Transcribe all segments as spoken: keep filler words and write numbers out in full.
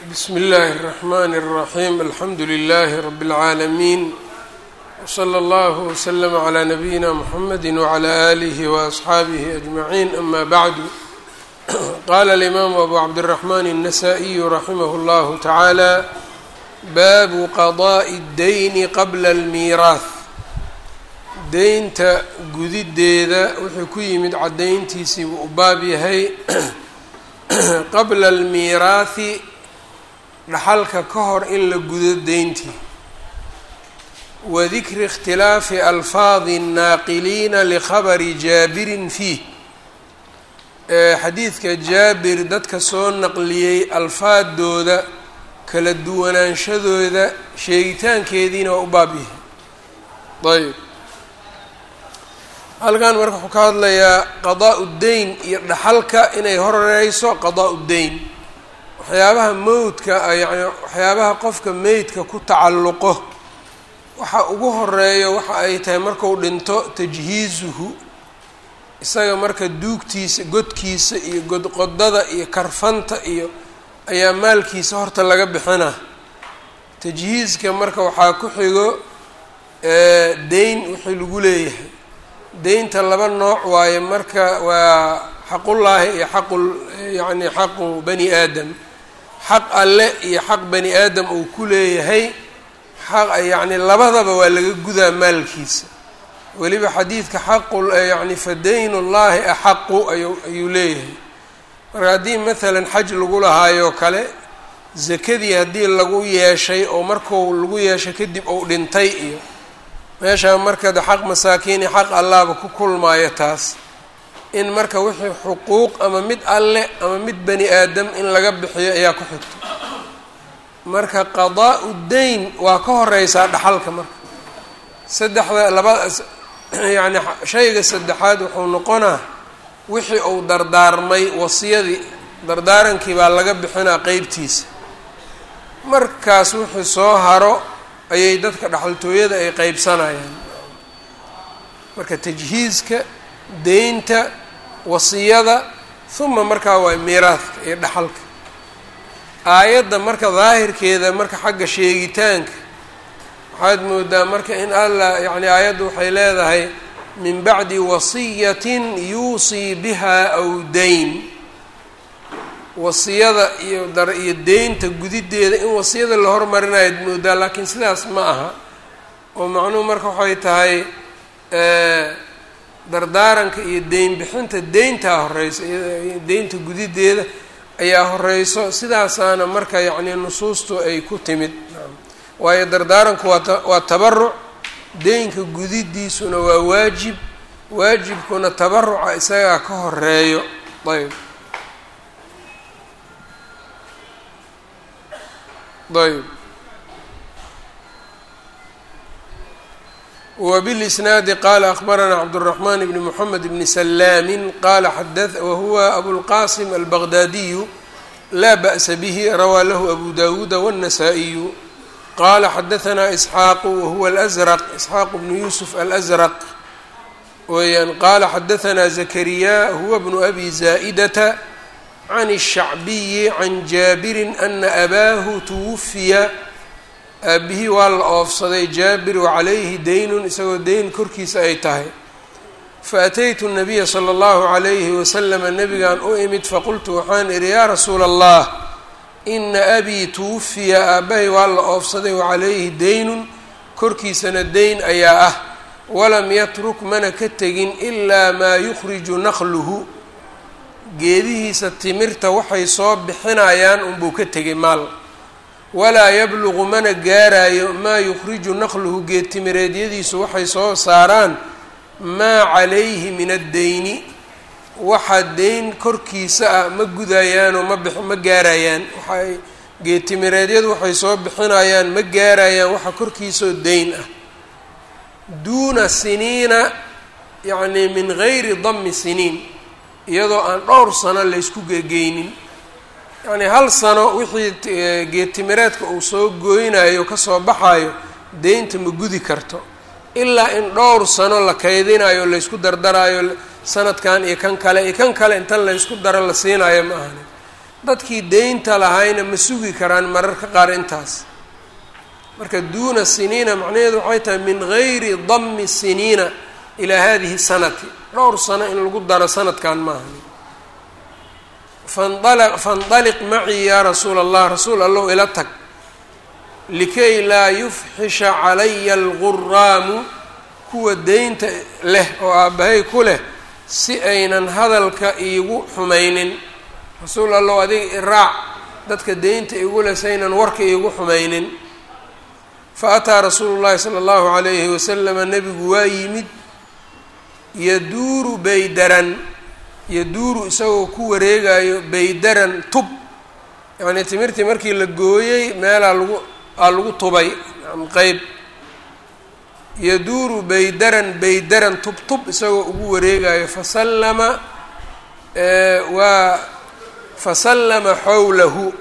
بسم الله الرحمن الرحيم الحمد لله رب العالمين وصلى الله وسلم على نبينا محمد وعلى آله وأصحابه أجمعين أما بعد قال الإمام أبو عبد الرحمن النسائي رحمه الله تعالى باب قضاء الدين قبل الميراث deynta gudideeda wuxuu ku yimid cadayntiisii uu baab yahay qabla almiiraathi dhaxalka ka hor in la gudo deyntii wadikri ikhtilaafi alfaadi الnaaqiliina likhabari jaabirin fiih xadiidka jaabir dadka soo naqliyey alfaadooda kala duwanaanshadooda sheegitaankeediina waa u baab yahay ayb halkan marka wuxuu ka hadlayaa qadaa' deyn iyo dhaxalka inay horeyso qadaa' deyn waxyaabaha mowdka yani waxyaabaha qofka meydka ku tacalluqo waxa ugu horeeyo waxa ay tahay marku dhinto tajhiizuhu isaga marka duugtiisa godkiisa iyo godqodada iyo karfanta iyo ayaa maalkiisa horta laga bixina tajhiizka marka waxaa ku xigo deyn wixii lagu leeyahay deynta laba nooc waaye marka waa xaqullaahi iyo xaqul yani xaqu bani aadam xaq alle iyo xaq bani aadam uu ku leeyahay xaq yani labadaba waa laga gudaa maalkiisa weliba xadiidka xaqul yani fadaynu llaahi axaqu ayu ayuu leeyahay marka haddii maalan xaj lagu lahaayoo kale zakadii haddii lagu yeeshay oo marku lagu yeeshay kadib ou dhintay iyo meeshaa marka de xaq masaakiini xaq allaaba ku kulmaayo taas in marka wixii xuquuq ama mid alle ama mid bani aadam in laga bixiyo ayaa ku xigto marka qadaa' deyn waa ka horeysaa dhaxalka marka saddexda laba yani shayga saddexaad wuxuu noqonaa wixii uu dardaarmay wasiyadii dardaarankii baa laga bixinaa qeybtiisa markaas wixii soo haro ayay dadka dhaxaltooyada ay qeybsanayaan marka tajhiizka deynta wasiyada huma markaa waa miiraadka iyo dhaxalka aayadda marka daahirkeeda marka xagga sheegitaanka waxaad moodaa marka in allah yani aayaddu waxay leedahay min bacdi wasiyatin yuusii biha aw dayn wasiyada iyo dar iyo deynta gudideeda in wasiyada la hormarinayo moodaa laakiin sidaas ma aha oo macnuhu marka waxay tahay dardaaranka iyo deyn bixinta deyntaa horeyso deynta gudideeda ayaa horeyso sidaasaana marka yacni nusuustu ay ku timid waayo dardaaranku waata waa tabaruc deynka gudidiisuna waa waajib waajibkuna tabaruca isagaa ka horeeyo ayb ayb وبالإسناad qال أخبرنا cبدالرحمن بن محمد بن سلام qال xdث وهو أبوالqاسم البغدادي لا بأس به رwى lh أبو داود والنسائي qال xdثنا إسحاq وهو الأزرق إسحاq بن يوسف الأزرق weyaan qال xdثنا زكريا هو بن أبي زائدة عن الشhعبي عن جابر أن أbاه توفya aabihii waa la oofsaday jaabir wacalayhi daynun isagoo deyn korkiisa ay tahay faataytu الnabiya slى اllahu عalayhi waslama nabigaan u imid faqultu waxaan idhi yaa rasuula allah ina abii tuwafiya aabbahay waa la oofsaday wacalayhi daynun korkiisana deyn ayaa ah walam yatruk mana ka tegin ilaa maa yukhriju naqluhu geedihiisa timirta waxay soo bixinayaan unbuu ka tegay maal walaa yabluqu mana gaarayo maa yukhriju naqluhu geed timireedyadiisu waxay soo saaraan maa calayhi min addeyni waxa deyn korkiisa ah ma gudayaanoo ma bix ma gaarayaan waxay geed timireedyadu waxay soo bixinayaan ma gaarayaan waxa korkiisao deyn ah duuna siniina yacnii min gayri dami siniin iyadoo aan dhowr sano laysku gegeynin yacni hal sano wixii geed timireedka uu soo gooynayo kasoo baxayo deynta ma gudi karto ilaa in dhowr sano la kaydinayo laysku dardarayo sanadkan iyo kan kale iyo kan kale intan laysku daro la siinayo ma ahani dadkii deynta lahayna ma sugi karaan mararka qaar intaas. marka duuna siniina macnaheedu waxay tahay min gayri dammi siniina ilaa hadihi sanati, dhowr sano in lagu daro sanadkan maaha. fanala fandaliq macii yaa rasuula allah, rasuul allow ila tag, likay laa yufxisha calaya alguraamu, kuwa deynta leh oo aabbahay ku leh si aynan hadalka iigu xumaynin. rasuul allow adiga iraac, dadka deynta igu leh si aynan warka iigu xumaynin. fa ataa rasuulu llahi sala allahu calayhi wasalama, nebigu waa yimid, yaduuru baydaran, yaduuru isagoo ku wareegayo baydaran tub, yacnii timirtii markii la gooyey meelaa lagu aa lagu tubay qeyb, yaduuru baydaran baydaran tub tub isagoo ugu wareegayo. fasallama waa fasallama xowlahu,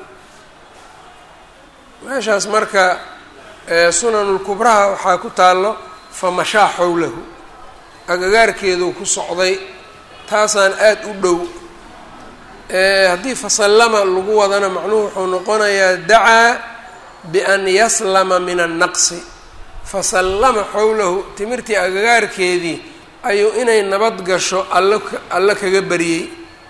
meeshaas marka sunanulkubraha waxaa ku taallo famashaa xowlahu, agagaarkeeduu ku socday, taasaan aada u dhow. haddii fasallama lagu wadana macnuhu wuxuu noqonayaa dacaa bian yaslama min annaqsi. fasallama xowlahu, timirtii agagaarkeedii ayuu inay nabad gasho all alla kaga baryey.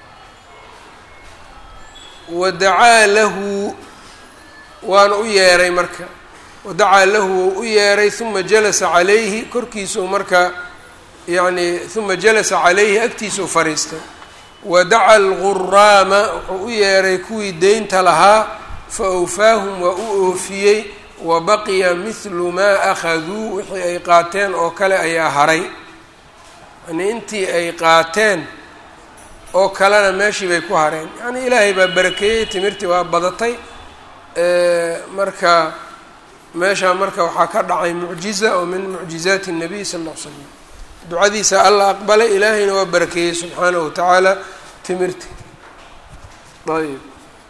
wa dacaa lahu, waana u yeeray marka, wadacaa lahu wou u yeeray, uma jalasa calayhi, korkiisuu marka yacni uma jalasa calayhi, agtiisuu fariistay. wadaca alguraama, wuxuu u yeeray kuwii deynta lahaa, fa awfaahum waa u oofiyey. wa baqiya mithlu maa akhaduu, wixii ay qaateen oo kale ayaa haray, yani intii ay qaateen oo kalena meeshii bay ku hareen. yacni ilaahay baa barakeeyey, timirtii waa badatay. marka meeshaa marka waxaa ka dhacay mucjiza oo min mucjizaati الnabiy sala اlla ly slam. ducadiisa alla aqbalay, ilaahayna waa barakeeyey subxaanahu watacaala timirti. ayb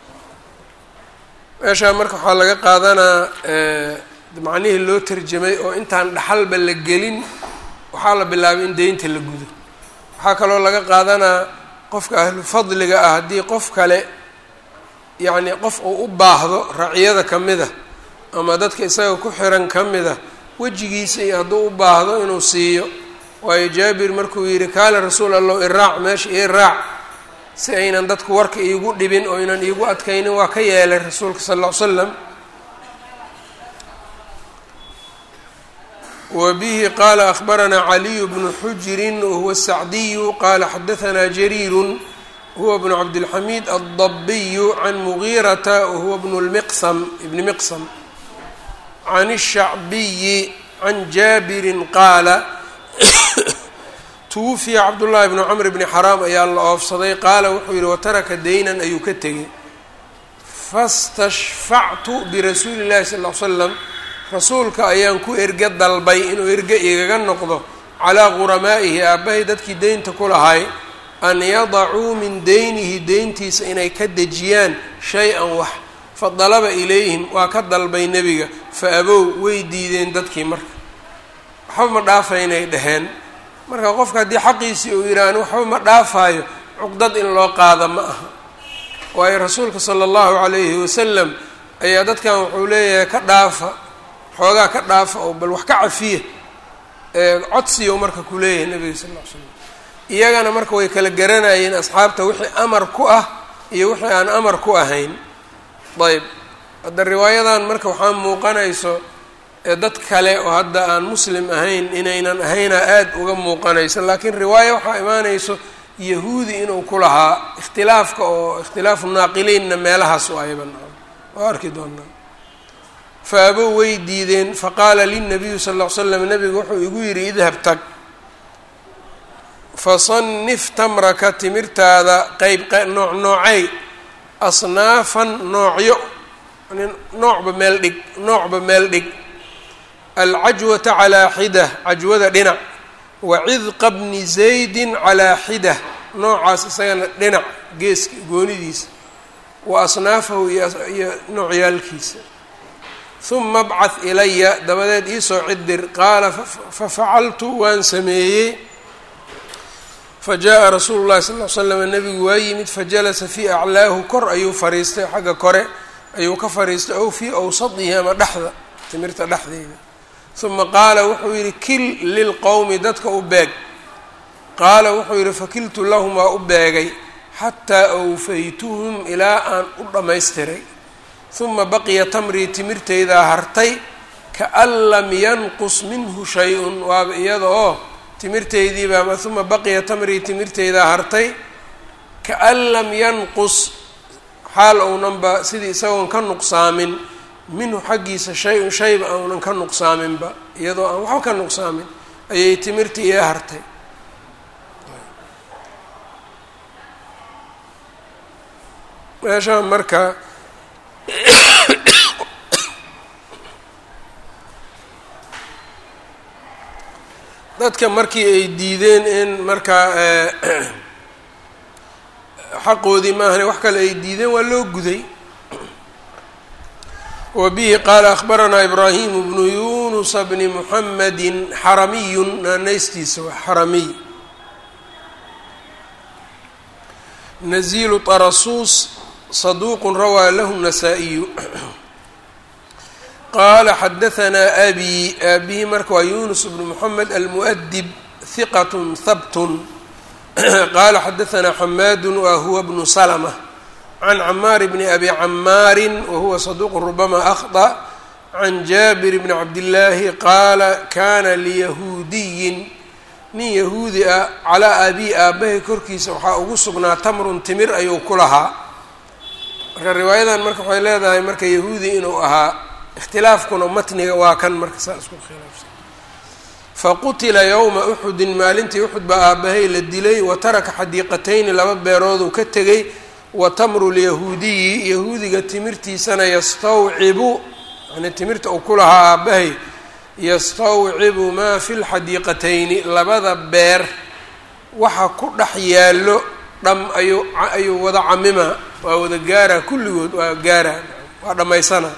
meeshaa marka waxaa laga qaadanaa macnihii loo tarjamay oo intaan dhaxalba la gelin waxaa la bilaabay in deynta la gudo. waxaa kaloo laga qaadanaa qofka ahlu fadliga ah haddii qof kale yacni qof uu u baahdo raciyada ka mid a ama dadka isaga ku xiran ka mid a, wejigiisa iyo hadduu u baahdo inuu siiyo. waayo jaabir markuu yidhi kaale rasuul allow iraac, meesha ii raac, si aynan dadku warka iigu dhibin oo aynan iigu adkaynin, waa ka yeelay rasuulka sala alla ly slam. wa bihi qaala akhbaranaa caliyu bnu xujirin wahuwa asacdiyu qaala xadahanaa jariirun huwa bnu cabdilxamiid addabiyu can mugiirata wahuwa bnu lmiqsam ibni miqsam can الshacbiyi can jaabirin qaala twufiya cabdullaahi bnu camr bni xaraam ayaa la oofsaday. qaala wuxuu yidhi wataraka deynan ayuu ka tegey. fastashfactu birasuuli llahi sal ll ly slam, rasuulka ayaan ku erge dalbay inuu erge igaga noqdo calaa guramaa'ihi, aabbahay dadkii deynta ku lahay, an yadacuu min deynihi, deyntiisa inay ka dejiyaan shay-an wax. fadalaba ilayhim, waa ka dalbay nebiga, fa abow way diideen dadkii. marka waxba ma dhaafaynay dhaheen. marka qofka haddii xaqiisii uu yidhaah waxba ma dhaafaayo, cuqdad in loo qaada ma aha. waayo rasuulka sala allahu calayhi wasalam ayaa dadkan wuxuu leeyahay ka dhaafa, xoogaa ka dhaafa oo bal wax ka cafiya, codsiyo marka ku leeyahay nebiga sal lla ly slam. iyagana marka way kala garanayeen asxaabta wixii amar ku ah iyo wixii aan amar ku ahayn. ayb hadda riwaayadan marka waxaa muuqanayso dad kale oo hadda aan muslim ahayn inaynan ahayna aada uga muuqanayso, laakiin riwaaya waxaa imaanayso yahuudi inuu ku lahaa ikhtilaafka oo ikhtilaafu naaqiliinna meelahaas u ayban waa arki doonaa. fa abow way diideen, faqaala lilnabiyu sal ll ly slam, nabigu wuxuu igu yidhi idhab tag, fasannif tamraka, timirtaada qeyb nooc noocay, asnaafan noocyo, noocba meel dhig noocba meel dhig, alcajwata calaa xida, cajwada dhinac, wa cidqa bni zaydin calaa xida, noocaas isagana dhinac geeska goonidiisa, wa asnaafahu iyo noocyaalkiisa. huma abcad ilaya, dabadeed iisoo cidir. qaala fafacaltu waan sameeyey. fajaءa rasuulu llahi sal ll slam nebigu waa yimid fajalasa fii aclaahu kor ayuu fariistay xagga kore ayuu ka fariistay ow fii awsadihi ama dhexda timirta dhexdeeda. uma qaala wuxuu yidhi kil lilqowmi dadka u beeg. qaala wuxuu yidhi fakiltu lahum waa u beegay xataa awfaytuhum ilaa aan u dhammaystiray. uma baqiya tamrii timirtaydaa hartay kaan lam yanqus minhu shay-un waaba iyada oo timirtaydiiba ama uma baqiya tamrii timirtaydaa hartay kaan lam yanqus xaal ownanba sidii isagoon ka nuqsaamin minhu xaggiisa shay-un shayba ounan ka nuqsaaminba iyadoo aan waxba ka nuqsaamin ayay timirtii ii hartay. meeshaan marka dadka markii ay diideen in markaa xaqoodii maahane wax kale ay diideen waa loo guday. wa bihi qaala akhbaranaa ibraahimu bnu yunusa bni muxamedi xaramiyun naanaystiisa waa xaramiy nazilu tarasuus saduuqun rawaa lahu nasaa-iyu. qaala xadahanaa abi aabihi marka waa yunus bnu moxamed almu'dib hiqat habtun qaala xadahanaa xamaadu wa huwa bnu salma can camaar bni abi camaari wahuwa saduuqun rubama akhطأ can jaabir bni cabdillaahi qaala kana liyahuudiyin nin yahuudi ah calaa abi aabbahay korkiisa waxaa ugu sugnaa tamrun timir ayuu ku lahaa. marka riwaayadan marka waxay leedahay marka yahuudi inuu ahaa, ikhtilaafkuna matniga waa kan marka saa isku khilaafsan. faqutila yowma uxudin maalintii uxud baa aabbahay la dilay wa taraka xadiiqatayni laba beerooduu ka tegay wa tamru lyahuudiyi yahuudiga timirtiisana yastawcibu yani timirta uu ku lahaa aabbahay yastawcibu maa fi lxadiiqatayni labada beer waxa ku dhex yaallo dham ayuu ayuu wada camima waa wada gaara kulligood waa gaara waa dhammaysana.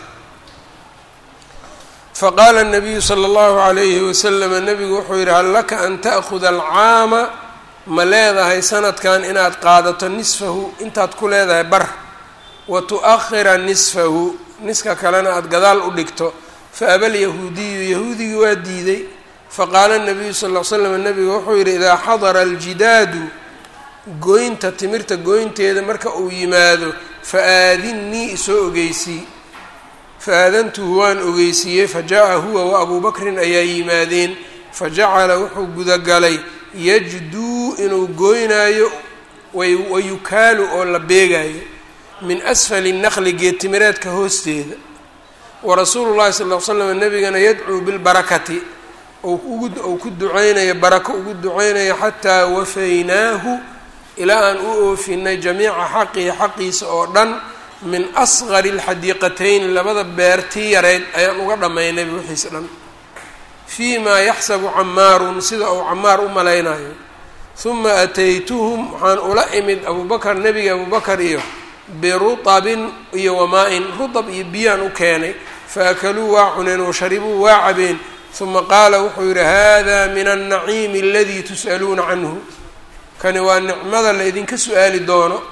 faqaala الnabiyu slى اllahu عalayhi waslama nebigu wuxuu yidhi hal laka an ta'kuda alcaama ma leedahay sanadkan inaad qaadato nisfahu intaad ku leedahay bar wa tu'ahira nisfahu niska kalena aada gadaal u dhigto. faaba lyahuudiyu yahuudigii waa diiday. faqaala الnabiyu sal ll slam nebigu wuxuu yidhi idaa xadara aljidaadu goynta timirta goynteeda marka uu yimaado faaadinnii isoo ogeysii. faadantuhu waan ogeysiiyey fajaءa huwa wa abuu bakrin ayaa yimaadeen fajacala wuxuu gudagalay yajduu inuu gooynaayo wayukaalu oo la beegaayo min asfali naqli geedtimireedka hoosteeda. warasuulu llahi sal ll slam nebigana yadcuu bilbarakati ou ku duceynayo barako ugu duceynayo xataa wafaynaahu ilaa aan u oofinay jamiica xaqihi xaqiisa oo dhan min asqari alxadiiqatayn labada beertii yareyd ayaan uga dhammaynay wixiisa dhan fii maa yaxsabu camaarun sida uu camaar u malaynayo. huma ataytuhum waxaan ula imid abubakar nebiga abubakar iyo birutabin iyo wamaa-in rutab iyo biyaan u keenay faakaluu waa cuneen washaribuu waa cabeen. huma qaala wuxuu yidhi hada min annaciimi aladii tus'aluuna canhu kani waa nicmada la idinka su-aali doono.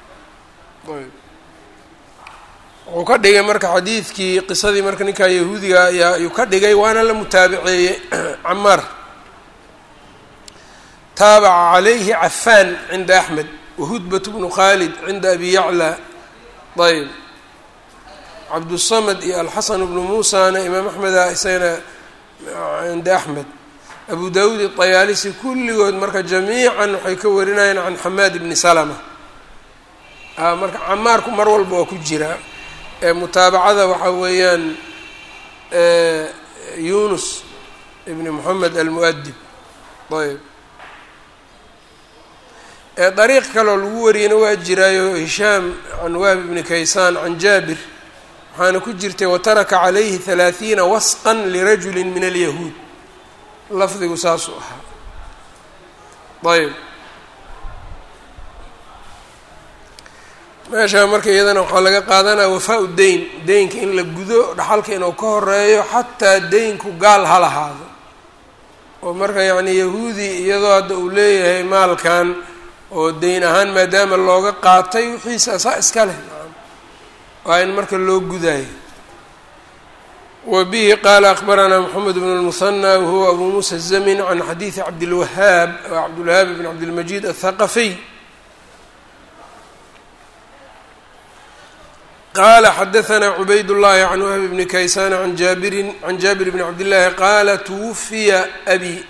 wuxuu ka dhigay marka xadiidkii qisadii marka ninkaa yahuudiga ayaa ayuu ka dhigay waana la mutaabiceeyey camaar. taabaca calayhi cafaan cinda axmed wahudbat bnu khaalid cinda abi yaclى ayb cabdusamad iyo alxasan bnu muusana imaam axmeda isagana cinda axmed abu dawuud iطayaalisi kulligood marka jamiican waxay ka warinayeen can xamaad bni salama. marka camaarku mar walba waa ku jiraa. mutaabacada waxaa weeyaan yunus ibni moxamed almu'dib ayb dariiq kaloo lagu wariyana waa jiraayo hishaam can wahb ibni kaysaan can jaabir waxaana ku jirtay wataraka calayhi halaaثiina wasqan lirajuli min alyahuud lafdigu saasuu ahaa. ayb meeshaa marka iyadana waxaa laga qaadanaya wafaa-u deyn deynka in la gudo dhaxalka inuu ka horeeyo xataa deynku gaal ha lahaado oo marka yacni yahuudi iyadoo hadda uu leeyahay maalkan oo deyn ahaan maadaama looga qaatay wixiisa saa iska leh waa in marka loo gudaayo. وبه qال أخبرنا محمد بن المثنى وهو أبو موسى الزمن عن xadيiث عبدالوهاaب عبدالوهاaب بن عبدالمجيد الثقفي qال xدثنا عبيد الله عن وهب بن كيسان عن جابر عن جابر بن عبد الله qال توفya أbي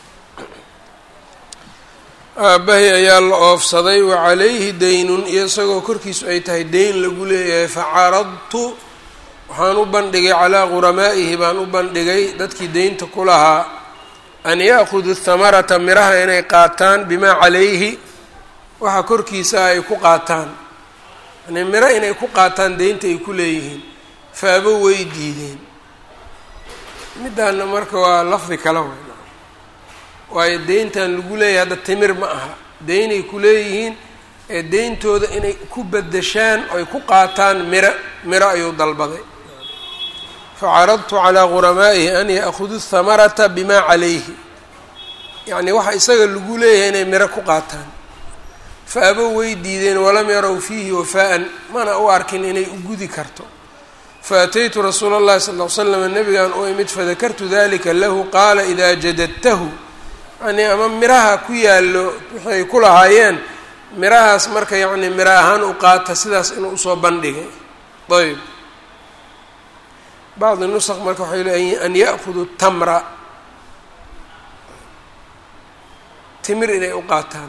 aabahay ayaa la oofsaday وعalayhi dayn iyo isagoo korkiisu ay tahay dayn lagu leeyahay facaradtu waxaan u bandhigay calaa quramaa'ihi baan u bandhigay dadkii deynta ku lahaa an ya'khudu thamarata miraha inay qaataan bimaa calayhi waxa korkiisa ay ku qaataan yani miro inay ku qaataan deynta ay ku leeyihiin faabo way diideen. midaana marka waa lafdi kala weyn waayo deyntan lagu leeyahay hadda timir ma aha deynay ku leeyihiin ee deyntooda inay ku bedeshaan oy ku qaataan miro miro ayuu dalbaday. facaradtu calىa quramaa'ihi an ya'khuduu thamarata bima calayhi yacni waxa isaga lagu leeyahay inay miro ku qaataan faabo way diideen walam yarow fiihi wafaa'an mana u arkin inay u gudi karto. faataytu rasuula اllahi sal ll ly slam nabigan u imid fadakartu dalika lahu qaala idaa jadadtahu yani ama miraha ku yaallo waxay ku lahaayeen mirahaas marka yacni miro ahaan u qaata sidaas inuu usoo bandhigay. ayb bacdi nusq marka waxay leeyihin an ya'khuduu tamra timir inay u qaataan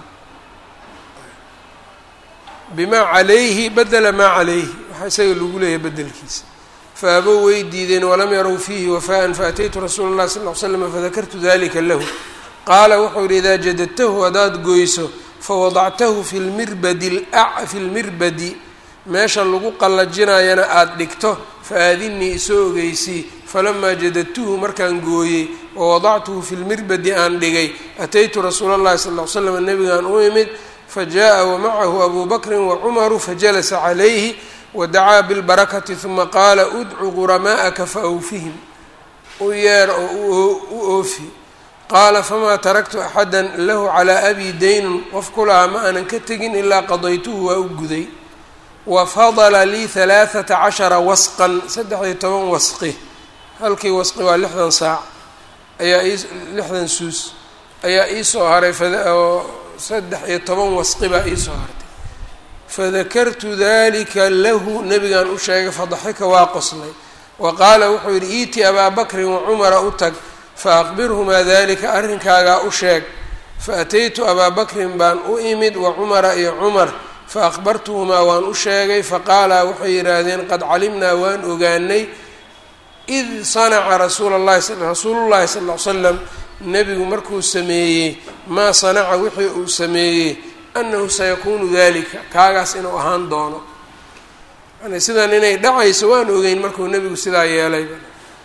bimaa calayhi badela maa calayhi waxaa isaga lagu leeyahay bedelkiisa faabo way diideen walam yarow fiihi wafaa'an faataytu rasuula اllahi sal ll ly slam fadakartu dalika lahu qaala wuxuu yihi idaa jadadtahu haddaad goyso fawadactahu fi lmirbadi fi lmirbadi meesha lagu qallajinayana aada dhigto faadinii isoo ogeysii falamaa jadadtuhu markaan gooyey wawadactuhu fi lmirbadi aan dhigay ataytu rasuula اllahi sal ll ly slam nabigaan u imid fajaءa wamacahu abu bakrin wacumaru fajalasa calayhi wadacaa bilbarakati huma qaala udcu quramaa'aka faawfihim u yeer oo u oofi. qaala famaa taraktu axada lahu calaa abi daynun qof ku lahaa ma aanan ka tegin ilaa qadaytuhu waa u guday. wafadala lii halaaثata cashara wasqan saddex-iyo toban wasqi halkii wasqi waa lixdan saac ayaa ii lixdan suus ayaa iisoo haray oo saddex-iyo toban wasqi baa iisoo hartay. fadakartu dalika lahu nabigaan u sheegay fadaxika waa qoslay wa qaala wuxuu yidhi iiti abaa bakrin wacumara u tag faaqbirhumaa dalika arrinkaagaa u sheeg. faataytu abaa bakrin baan u imid wacumara iyo cumar faaqbartuhumaa waan u sheegay faqaalaa waxay yidhaahdeen qad calimnaa waan ogaanay id sanaca rasuula llahi rasuulullahi sal ll ly slam nebigu markuu sameeyey maa sanaca wixii uu sameeyey annahu sayakuunu dalika kaagaas inuu ahaan doono yani sidan inay dhacayso waan ogeyn markuu nebigu sidaa yeelayba.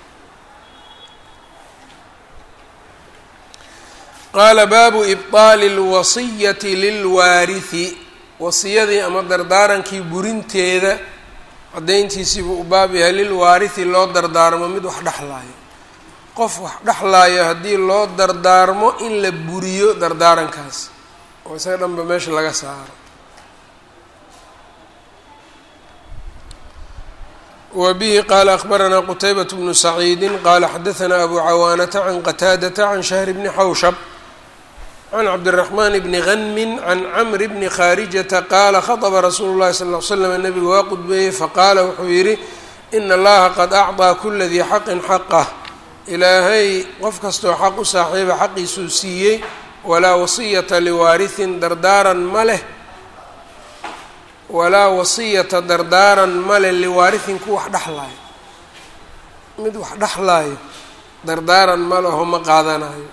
qaala baabu ibطaali اlwasiyati lilwaarihi wasiyadii ama dardaarankii burinteeda caddayntiisiibuu u baab yahay lilwaarihi loo dardaarmo mid wax dhexlaayo qof wax dhexlaayo haddii loo dardaarmo in la buriyo dardaarankaas oo isaga dhanba meesha laga saaro. wa bihi qaala akhbaranaa qutaybat bnu saciidi qaala xadahanaa abu cawaanata can qataadata can shahr bni xawshab can cabdiraxmaan bni hanmin can camri bni khaarijata qaala khaطba rasuulu llahi sal ll ly slam nabigu waa qudbeeyey faqaala wuxuu yidhi ina allaha qad acطaa kula dii xaqin xaqah ilaahay qof kastoo xaq u saaxiiba xaqiisuu siiyey walaa wasiyata liwaarihin dardaaran ma leh walaa wasiyata dardaaran male liwaarihin ku wax dhexlaayo mid wax dhexlaayo dardaaran ma leho ma qaadanayo.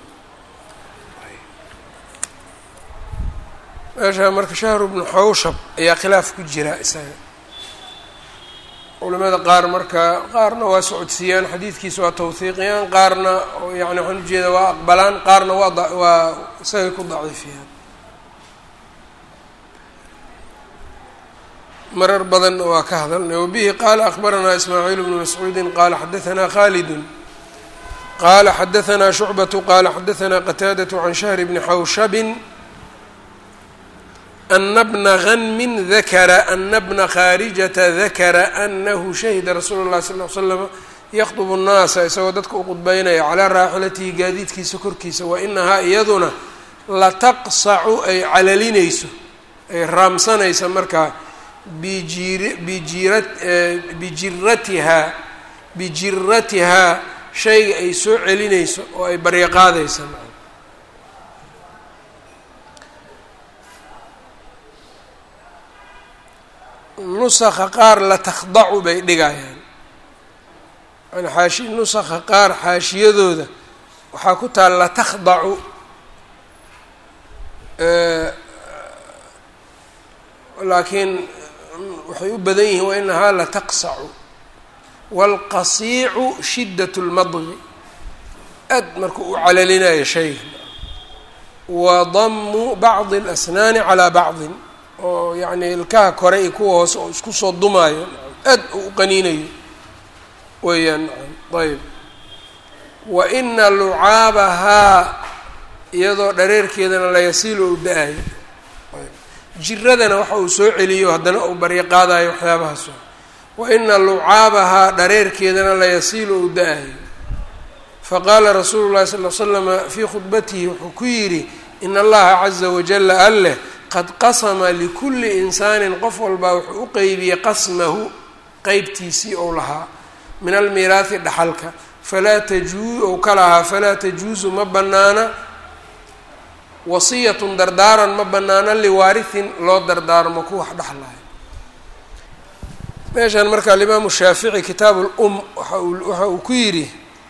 meeshaa marka shahru bnu xawshab ayaa khilaaf ku jira isaga culimada qaar marka qaarna waa socodsiiyaan xadiidkiisa waa tawhiiqiyaan qaarna yani waxaan ujeeda waa aqbalaan qaarna waa waa isagay ku daciifiyaan. marar badan waa ka hadalnay. wabihi qaala akhbaranaa ismaaciil bnu mascuudi qaala xadahanaa khaalidun qala xadaثna شhucbaة qala xadaثna qataadaة can shahr bni xawshab ana bna ganmin dakara ana bna khaarijata dakara anahu shahida rasuulu اlahi sal ly slam yakطb الnaasa isagoo dadka u qudbeynaya calaa raaxilatihi gaadiidkiisa korkiisa wainahaa iyaduna lataqsacu ay calalinayso ay raamsanaysa markaa bijiratihaa bijiratihaa shayga ay soo celinayso oo ay baryaqaadaysa. nusakha qaar latakdacu bay dhigayaan yani xaashi nusakha qaar xaashiyadooda waxaa ku taal latakdacu laakiin waxay u badan yihiin wainahaa lataqsacu wاlqasiicu shidaة اlmadgi aad markuu u calalinayo shayga wa damu bacdi اlasnaani calىa bacdin oo yacni ilkaha kore iyo kuwa hoose oo isku soo dumaayo aad uu u qaniinayo weeyaan ayb waina lucaabahaa iyadoo dhareerkeedana layasiilo u da-ayo jiradana waxa uu soo celiyo haddana uu baryo qaadayo waxyaabahaas waina lucaabahaa dhareerkeedana layasiilo u da-ayo faqaala rasuulu llahi sal l slama fii khudbatihi wuxuu ku yidhi in allaha caza wajala alleh qad qasama likulli insaanin qof walbaa wuxuu u qeybiyey qasmahu qeybtiisii ou lahaa min almiiraahi dhaxalka falaa tajuu ou ka lahaa falaa tajuusu ma banaana wasiyatun dardaaran ma banaana liwaarihin loo dardaarmo ku wax dhexlayo. meeshan marka alimaamu shaafici kitaab lum waxa uu waxa uu ku yidhi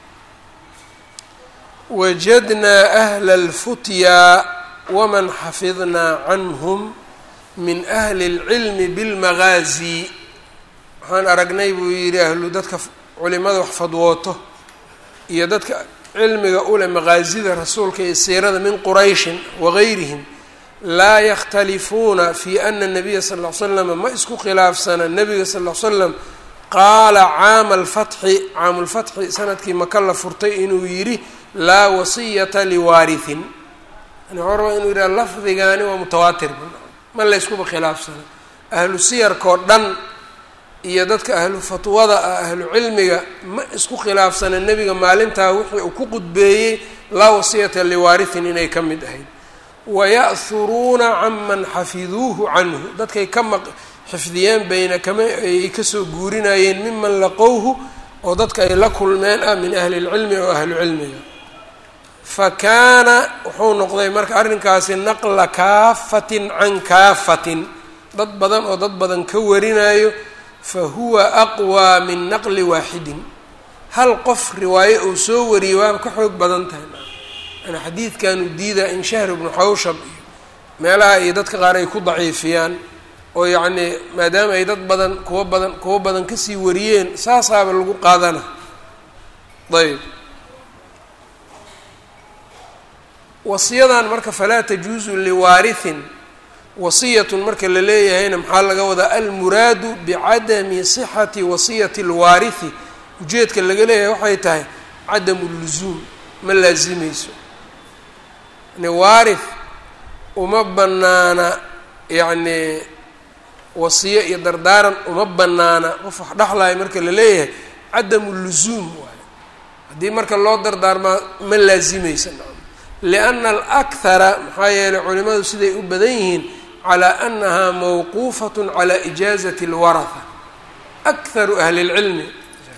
wajadnaa ahla alfutyaa waman xafidnaa canhum min ahli اlcilmi bilmagaazi waxaan aragnay buu yidhi ahlu dadka culimada wax fadwooto iyo dadka cilmiga ule maqaasida rasuulka iyo siirada min qurayshin wagayrihim laa yakhtalifuuna fi ana nabiya sal ll ly slam ma isku khilaafsana nabiga sal ll ly slam qaala caama alfatxi caamulfatxi sanadkii maka la furtay inuu yidhi laa wasiyata liwaarihin yani waxuu rabaa inuu yidhaha lafdigaani waa mutawaatir ma la yskuba khilaafsana ahlu siyarkao dhan iyo dadka ahlu fatwada ah ahlu cilmiga ma isku khilaafsana nebiga maalintaa wixii uu ku qudbeeyey laa wasiyata liwaarihin inay ka mid ahayd waya'huruuna canman xafiduuhu canhu dadkay ka maq xifdiyeen bayna kama ay kasoo guurinayeen miman laqowhu oo dadka ay la kulmeen ah min ahli lcilmi oo ahlu cilmiga fa kaana wuxuu noqday marka arrinkaasi naqla kaafatin can kaafatin dad badan oo dad badan ka warinayo fahuwa aqwaa min naqli waaxidin hal qof riwaaye uu soo wariyey waaba ka xoog badan tahay yani xadiidkanu diidaa in shahr ibnu xawshab iyo meelaha iyo dadka qaar ay ku daciifiyaan oo yacnii maadaama ay dad badan kuwa badan kuwa badan kasii wariyeen saasaaba lagu qaadana ayb wasiyadan marka falaa tajuuzu liwaarihin wasiyatun marka la leeyahayna maxaa laga wadaa almuraadu bicadami sixati wasiyati اlwaarihi ujeedka laga leeyahay waxay tahay cadamu luzuum ma laazimayso yani waarith uma banaana yacni wasiyo iyo dardaaran uma banaana qof wax dhexlayo marka la leeyahay cadamu luzuum waayo haddii marka loo dardaarmaa ma laazimaysa lianna alakhara maxaa yeelay culimadu siday u badan yihiin calى anaha mawquufaة calى ijaazati اlwaraha akharu ahli اlcilmi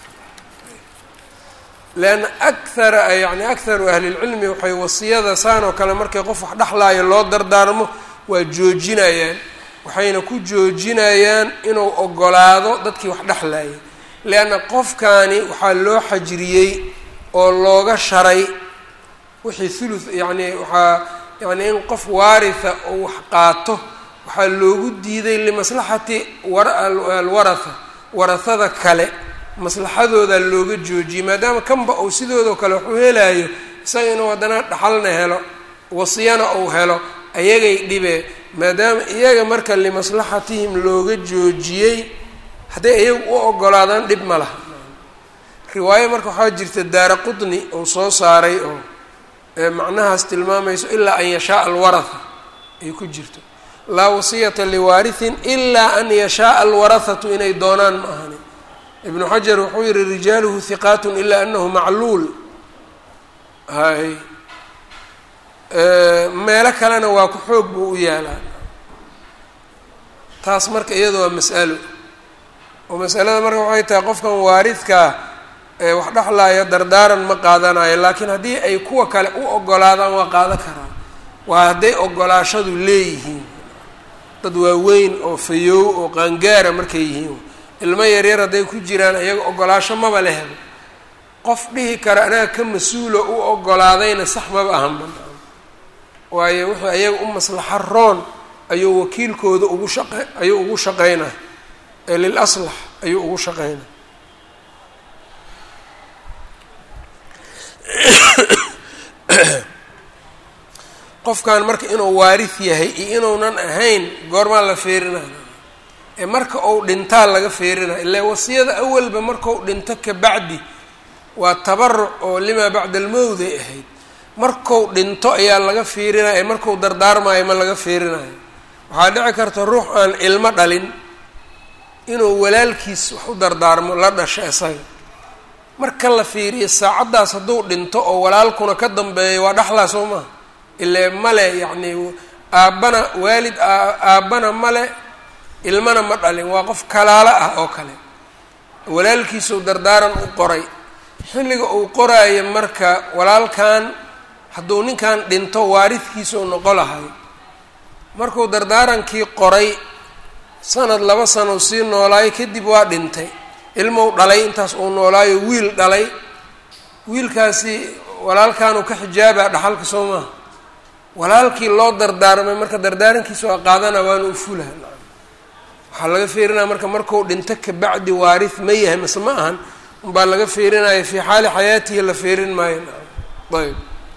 lanna akhara yani akharu ahli اlcilmi waxay wasiyada saan oo kale markay qof wax dhexlaayo loo dardaarmo waa joojinayaan waxayna ku joojinayaan inuu ogolaado dadkii wax dhexlayay lianna qofkaani waxaa loo xajriyey oo looga sharay wixii thuluth yani waxaa yani in qof waaritha oo wax qaato waxaa loogu diiday limaslaxati alwaratha warahada kale maslaxadooda looga joojiyey maadaama kanba uu sidoodao kale wax u helaayo isaga inuu haddana dhaxalna helo wasiyana uu helo ayagay dhibee maadaama iyaga marka limaslaxatihim looga joojiyey hadday iyagu u ogolaadaan dhib ma laha riwaayo marka waxaa jirta daara qutni uu soo saaray oo macnahaas tilmaamayso ilaa an yashaaa alwaratha ay ku jirto laa wasiyata liwaarihin ilaa an yashaaa alwarathatu inay doonaan ma ahani ibnu xajar wuxuu yihi rijaaluhu hiqaatun ilaa anahu macluul hay meelo kalena waa ku xoog buu u yaalaa taas marka iyada waa mas'alo oo masalada marka waxay tahay qofkan waaridkaa wax dhexlaaya dardaaran ma qaadanayo laakiin haddii ay kuwa kale u ogolaadaan waa qaadan karaa waa hadday ogolaashadu leeyihiin dad waaweyn oo fayoow oo qaangaara markay yihiin ilmo yaryar hadday ku jiraan iyaga ogolaasho maba la helo qof dhihi kara anaga ka mas-uulo u ogolaadayna sax maba ahanba waayo wuxuu ayaga u maslaxa roon ayuu wakiilkooda ugu shaqe ayuu ugu shaqeynaa ee lil aslax ayuu ugu shaqeynaa qofkan marka inuu waaris yahay iyo inuunan ahayn goormaa la feerinaya ee marka uu dhintaa laga feerinaya ilaa wasiyada awalba markau dhinto kabacdi waa tabaruc oo limaa bacda almowd ay ahayd markau dhinto ayaa laga fiirinaya ee markau dardaarmayo ma laga fiirinayo waxaa dhici karta ruux aan ilmo dhalin inuu walaalkiis wax u dardaarmo la dhasho isaga marka la fiiriyo saacaddaas hadduu dhinto oo walaalkuna ka dambeeyo waa dhaxlaa soo maha ile male yacni aabbana waalid aabbana male ilmana ma dhalin waa qof kalaalo ah oo kale walaalkiisuu dardaaran u qoray xilliga uu qoraayo marka walaalkan hadduu ninkan dhinto waaridkiisuu noqo lahay markuu dardaarankii qoray sanad laba sano sii noolaayo kadib waa dhintay ilmou dhalay intaas uu noolaayo wiil dhalay wiilkaasi walaalkanuu ka xijaabaa dhaxalka soo maaha walaalkii loo dardaarmay marka dardaarankiisa waa qaadana waana u fulaha waxaa laga fiirinaya marka markuu dhinto kabacdi waaris ma yahay mase ma ahan unbaa laga fiirinaya fii xaali xayaatihi la fiirin maayo ayb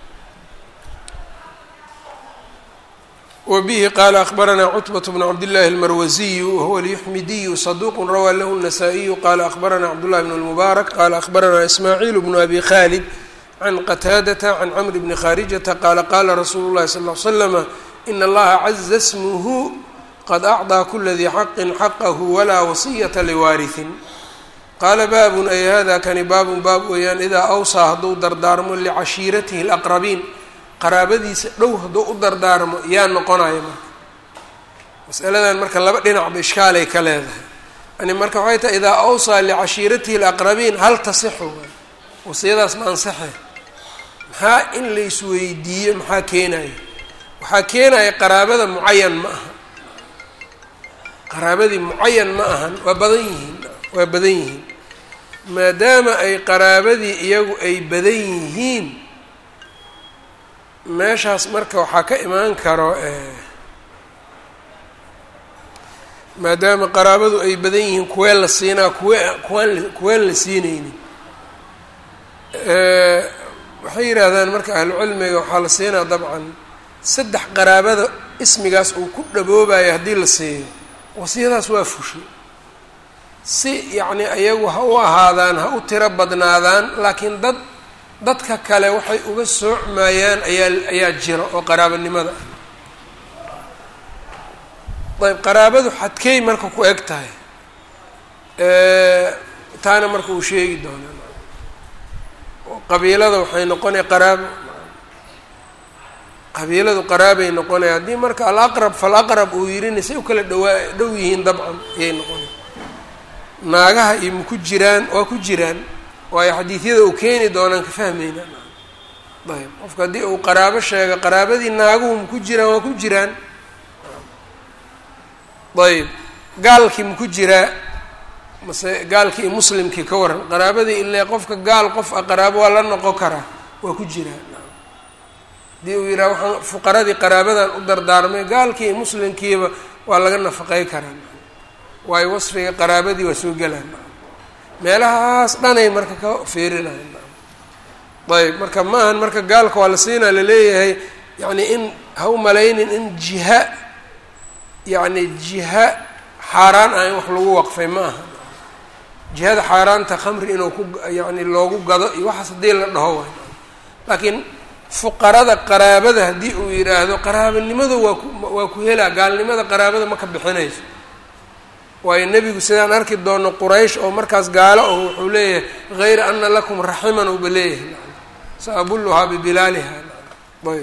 wbihi qaala akbaranaa cutbaة bn cabdالlahi اlmarwaziyu wahuwa اlyuxmidiyu saduq rawaa lahu الnasaa-iyu qaala akbaranaa cabdالlahi bn اlmubaarak qaala akbaranaa ismaaciil bnu abi khalid can qataadata can camr bni khaarijata qaala qaala rasuulu اllahi sal ll ly slama in allaha caza smuhu qad acطىa kula dii xaqin xaqahu walaa wasiyata liwaarihin qaala baabun ay hada kani baabun baab weeyaan idaa awsaa hadduu dardaarmo licashiiratihi اlaqrabiin qaraabadiisa dhow hadduu u dardaarmo yaa noqonaya marka masaladan marka laba dhinacba ishkaalay ka leedahay yani marka waxay tahay idaa awsaa licashiiratihi alaqrabiin hal tasixu wasiyadaas ma ansaxe maxaa in la isweydiiyo maxaa keenaya waxaa keenaya qaraabada mucayan ma aha qaraabadii mucayan ma ahan waa badan yihiin waa badan yihiin maadaama ay qaraabadii iyagu ay badan yihiin meeshaas marka waxaa ka imaan karo maadaama qaraabadu ay badan yihiin kuween la siinaa kuwe kuwaan kuween la siinaynin waxay yidhaahdaan marka ahlucilmiga waxaa la siinaa dabcan saddex qaraabada ismigaas uu ku dhaboobayo haddii la siiyo wasiyadaas waa fushay si yacni ayagu ha u ahaadaan ha u tiro badnaadaan laakiin dad dadka kale waxay uga soocmayaan ayaa ayaa jira oo qaraabanimada ah ayb qaraabadu xadkey marka ku eg tahay taana marka uu sheegi doonaa qabiilada waxay noqonaya qaraabo qabiiladu qaraabay noqonaya haddii marka alaqrab falaqrab uu yidhina say u kala dhawaa dhow yihiin dabcan ayay noqonaya naagaha iyo maku jiraan waa ku jiraan waayo xadiidyada uu keeni doonaan ka fahmayna ayb qofka haddii uu qaraabo sheego qaraabadii naaguhu maku jiraan waa ku jiraan ayb gaalkii maku jiraa mase gaalkii iyo muslimkii ka waran qaraabadii ilaa qofka gaal qof a qaraabo waa la noqon karaa waa ku jiraa haddii uu yidhaha waxaan fuqaradii qaraabadan u dardaarmay gaalkii iyo muslimkiiba waa laga nafaqey karaa waayo wasfiga qaraabadii waa soo gelaan meelahaas dhanay marka ka fiirinayan ayb marka ma ahan marka gaalka waa la siinaa laleeyahay yacni in ha u malaynin in jiha yacni jiha xaaraan ah in wax lagu waqfay ma aha jihada xaaraanta khamri inuu ku yacni loogu gado iyo waxaas haddii la dhaho waay laakiin fuqarada qaraabada haddii uu yidhaahdo qaraabanimada waa ku waa ku helaa gaalnimada qaraabada ma ka bixinayso waayo nebigu sidaan arki doono quraysh oo markaas gaalo oo wuxuu leeyahay hayra ana lakum raximan uba leeyahay saabulluhaa bibilaaliha ayb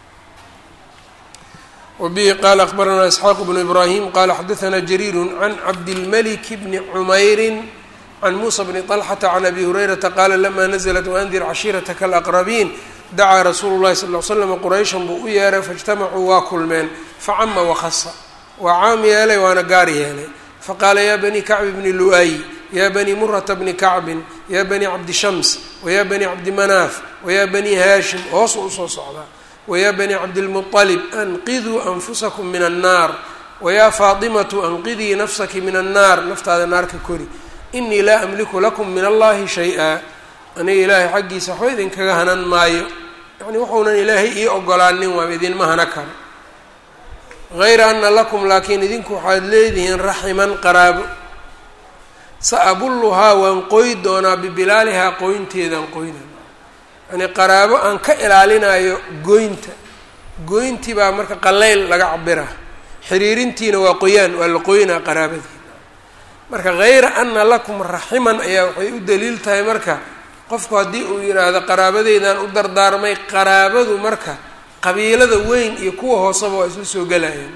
wabihi qaala akbaranaa isxaaq bnu ibraahim qaala xadaanaa jariiru can cabdilmalik bni cumayrin can muusa bni طalxata can abi hurayrata qaala lama naزlat waandir cashiirataka alaqrabiin dacaa rasuulu llahi sal l slam qurayshan buu u yeeray faاjtamacuu waa kulmeen facama wakasa waa caam yeelay waana gaar yeelay faqaala ya bani kacbi bni lu-ay ya bani murata bni kacbin ya bani cabdi shams waya bani cabdi manaaf waya bani haashim hoosu usoo socdaa waya bani cabdilmuطalib anqiduu anfusakum min annaar wayaa faatimatu anqidii nafsaki min annaar naftaada naarka kori inii laa amliku lakum min allahi shay-a aniga ilaahay xaggiisa waxba idinkaga hanan maayo yacni wuxuunan ilaahay ii ogolaanin waaba idinma hana karo hayra ana lakum laakiin idinku waxaad leedihiin raximan qaraabo sa-abulluhaa waan qoy doonaa bibilaalihaa qoynteedaan qoyna yani qaraabo aan ka ilaalinayo goynta goyntii baa marka qaleyl laga cabira xiriirintiina waa qoyaan waa la qoynaa qaraabadii marka hayra ana lakum raximan ayaa waxay u daliil tahay marka qofku haddii uu yidhaahdo qaraabadeydaan u dardaarmay qaraabadu marka qabiilada weyn iyo kuwa hooseba waa isla soo gelayaan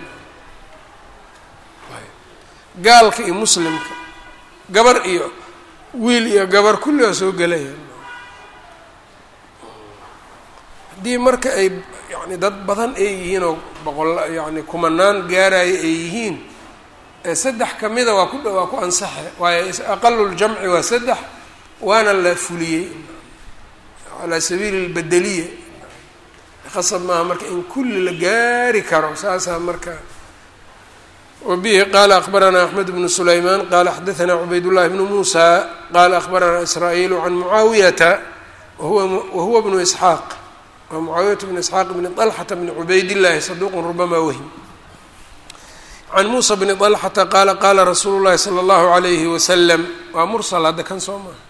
gaalka iyo muslimka gabar iyo wiil iyo gabar kulli waa soo gelayaan haddii marka ay yani dad badan ay yihiin oo boqol yani kumanaan gaaraya ay yihiin saddex kamida waa ku waa ku ansaxe waayo aqaluljamci waa saddex waana la fuliyey calaa sabiili lbedeliya qasab maaha marka in kulli la gaari karo saasaa marka wabihi qaala akbaranaa axmed bnu sulaymaan qaala xadaanaa cubaydullahi bnu muusa qaala akbaranaa israa'iilu can mucaawiyata wahuwa wahuwa bnu isxaaq waa mucaawiyata bnu isxaaq bni طalxata bni cubaydillahi saduuqun rubamaa wahim can muusa bni طalxata qaala qaala rasuulu llahi sala allahu alayhi wasalam waa mursal hadda kan soo maha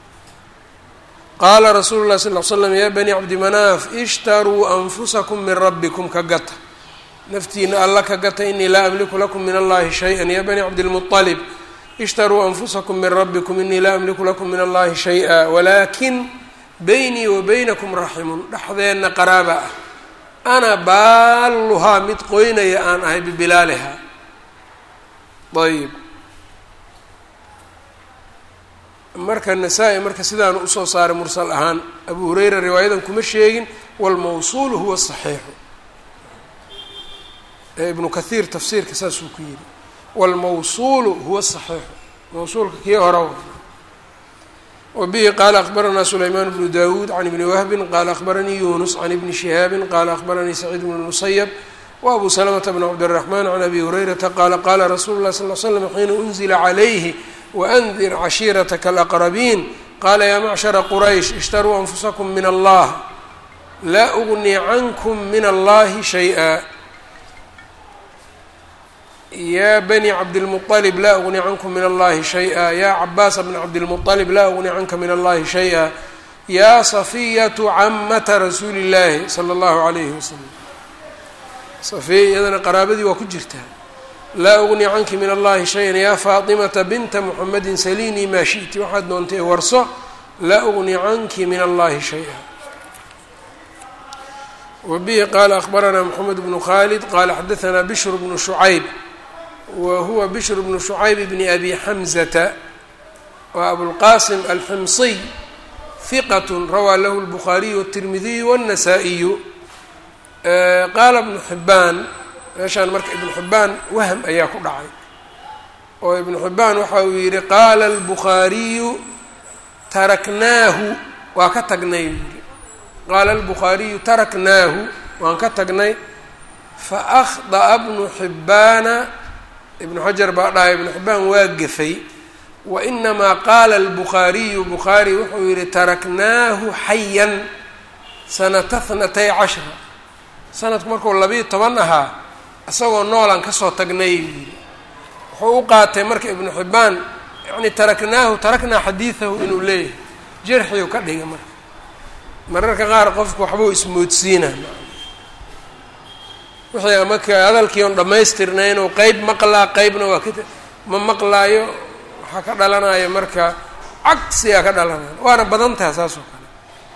qaala rasuulu llahi sal l slam ya bani cabdi manaaf ishtaruu anfusakum min rabbikum ka gata naftiina alla ka gata inii laa amliku lakum min allahi shay-an ya bani cabdilmuطalib ishtaruu anfusakum min rabbikum inii laa amliku lakum min allahi shay-a walaakin beynii wa beynakum raximun dhexdeenna qaraaba ah ana baalluhaa mid qoynaya aan ahay bibilaaliha ayb marka nasaa-i marka sidaanu usoo saaray mursal ahaan abu hurayra riwaayadan kuma sheegin walmawsuulu huwa saxiixu ee ibnu kathiir tafsiirka saasuu ku yidhi walmawsuulu huwa saxiixu mawsuulka kii hora wabihi qaala akbaranaa sulaymaan bnu dawuud can ibni wahbin qaala akbaranii yunus can ibni shihaabin qaala akbaranii saciid bnu lmusayab wa abu salamata bn cabdiraxmaan can abi hurayrata qaala qaala rasuulu llahi sal l slam xiina unzila calayhi waandir cashiirataka alaqrabiin qaala yaa macshara quraysh ishtaruu anfusakum min allah laa ugnii cankum min allahi shay-a ya bani cabdilmuطalib laa ugnii cankum min allahi shay-a ya cabaasa bna cabdilmuطalib laa ugnii canka min allahi shay-a ya safiyatu camata rasuuli llaahi sala allahu alayhi wasalam safiya iyadana qaraabadii waa ku jirtaa laa ugnii canki min allahi shay-an yaa faatimata binta muxamedin saliinii maa shi'ti waxaad doontay warso laa ugnii canki min allahi shay-a wabihi qaala akbaranaa moxamed bnu khaalid qaala xadaanaa bishr bnu shucayb wa huwa bishr bnu shucayb bni abi xamzata wa abulqasim alximsiy hiqat rawaa lahu lbukhaariyu wاtirmidiyu wاnnasaa-iyu qaala ibnu xibbaan meeshaan marka ibnu xibbaan wahm ayaa ku dhacay oo ibnu xibbaan waxa uu yidhi qaala albukhaariyu taraknaahu waa ka tagnay yidhi qaala albukhaariyu taraknaahu waan ka tagnay fa akhda'a bnu xibbaana ibnu xajar baa dhahay ibnu xibbaan waa gefay wa inamaa qaala albukhaariyu bukhaari wuxuu yidhi taraknaahu xayan sanata thnatay cashra sanadku markuu labiiyo toban ahaa isagoo noolaan kasoo tagnay yidhi wuxuu u qaatay marka ibnu xibbaan yani taraknaahu taraknaa xadiidahu inuu leeyahay jarxiu ka dhiga marka mararka qaar qofku waxbuu ismoodsiina wixii amaka hadalkii on dhammaystirnayn oo qeyb maqlaa qeybna waa ka ma maqlaayo waxaa ka dhalanaya marka cagsigaa ka dhalanaya waana badan taha saas oo kale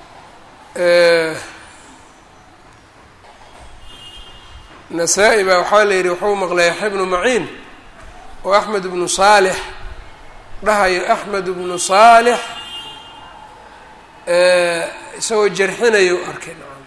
nasaa-i baa waxaa la yidhi wuxuu maqlay yaxya bnu maciin oo axmed bnu saalix dhahayo axmed bnu saalix isagoo jarxinayo arkay nacam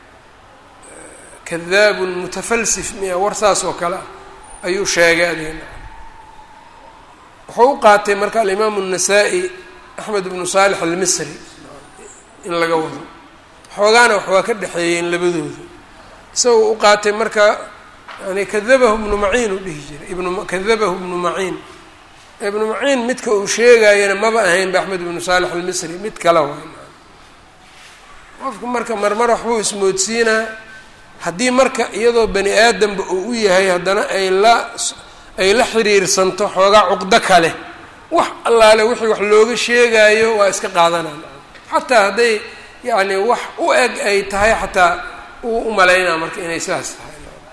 kadaabun mutafalsif miya war saas oo kale ah ayuu sheegay adiga nacam wuxuu u qaatay marka alimaamu الnasaa-i axmed bnu saalix almisri in laga wado xoogaana wax waa ka dhexeeyeen labadooda isagoo u qaatay marka yani kadabahu ibnu maciin uu dhihi jiray ibnu kadabahu ibnu maciin ibnu maciin midka uu sheegayana maba ahayn ba axmed ibnu saalix almisri mid kale waay qofku marka marmar waxbuu ismoodsiinaa haddii marka iyadoo bani aadamba uu u yahay haddana ay la ay la xiriirsanto xoogaa cuqdo kale wax allaale wixii wax looga sheegaayo waa iska qaadanaan xataa hadday yacni wax u eg ay tahay xataa uu u malaynaa marka inay sidaas tahay